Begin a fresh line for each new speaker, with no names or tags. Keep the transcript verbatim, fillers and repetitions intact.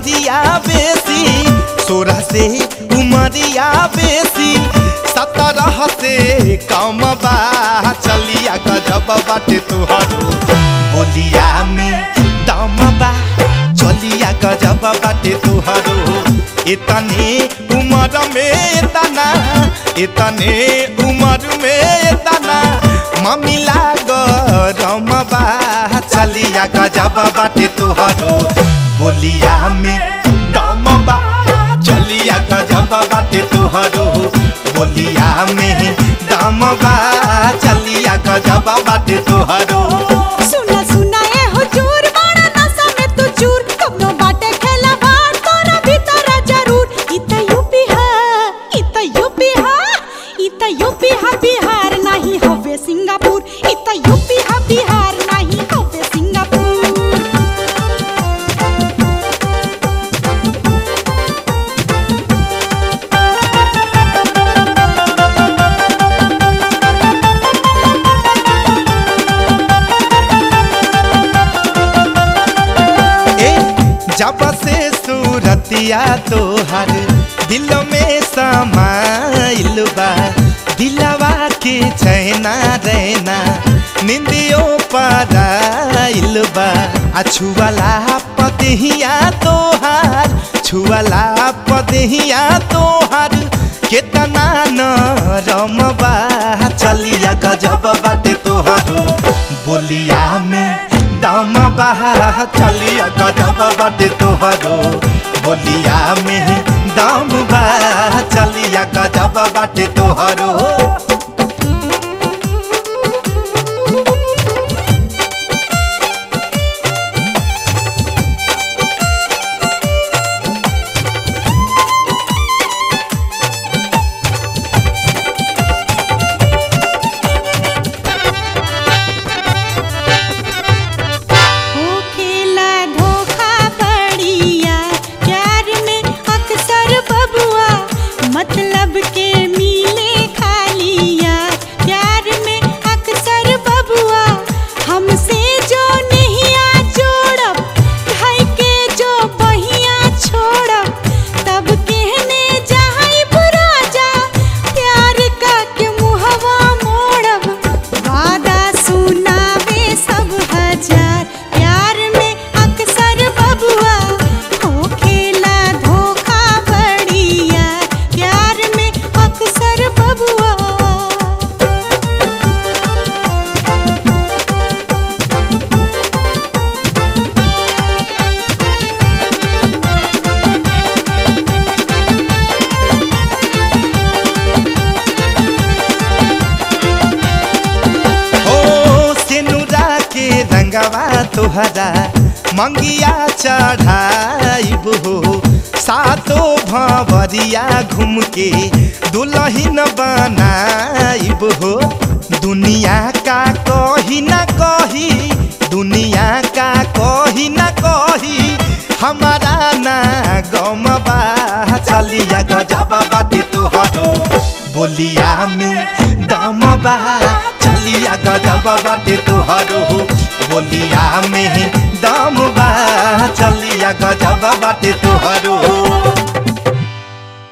उमरिया बेसी, सोलह से उमरिया बेसी, सत्रह से कम बा। चलिया गजब बाटे तुहरो बोलिया में दम बा। चलिया गजब बाटे तुहरो इतने उमर में इतना, इतने उमर में इतना ममिला गरम बा। चलिया गजब बाटे तुहरो बोलिया में दम बा। चलिया गजब बाटे तुहरो बोलिया में दम बा। चलिया गजब बाटे तुहरो।
सुना सुना ए हुजूर बड़ा नशा में तू चूर, कबनो बाटे खेला बार तोरा भीतर जरूर। इता यूपी है, इता यूपी है, इता यूपी है बिहार नहीं हवे सिंगापुर। इता यूपी है बिहार नहीं हवे सिंगापुर।
जब से सूरतिया तोहर दिल में समाइल बा, दिलवा के चैना रहना निंदियों पराइल बा। छुअला पदहिया तोहार, छुअला पदहिया तोहार केतना नरम बा। चलिया गजब बाटे तोहरो बोलिया में दम बा। चलिया गजब बाटे तोहरो बोलिया में दम बा। चलिया गजब बाटे तोहरो।
मतलब के मिले खालिया प्यार में अक्सर बबुआ, हमसे जो नहीं आ जोड़ब भाई के जो बहिया छोड़ब, तब कहने जाई राजा प्यार का के मुहवा मोड़ब। वादा सुनावे सब हजार प्यार में अक्सर बबुआ, हो खेला धोखा बढ़िया प्यार में अक्सर बबुआ।
ओ सिनुरा के रंगवा तोहरा मंगिया चढ़ाइब हो, सातो भंवरिया घूम के दुल्हन बनाइब हो। दुनिया का कही ना कही, दुनिया का कही ना कही हमारा ना गम बा। चलिया गजब बाटे तोहरो बोलिया में दम बा। चलिया गजब बाटे तोहरो बोलिया में दम बा। चलिया गजब बाटे तोहरो।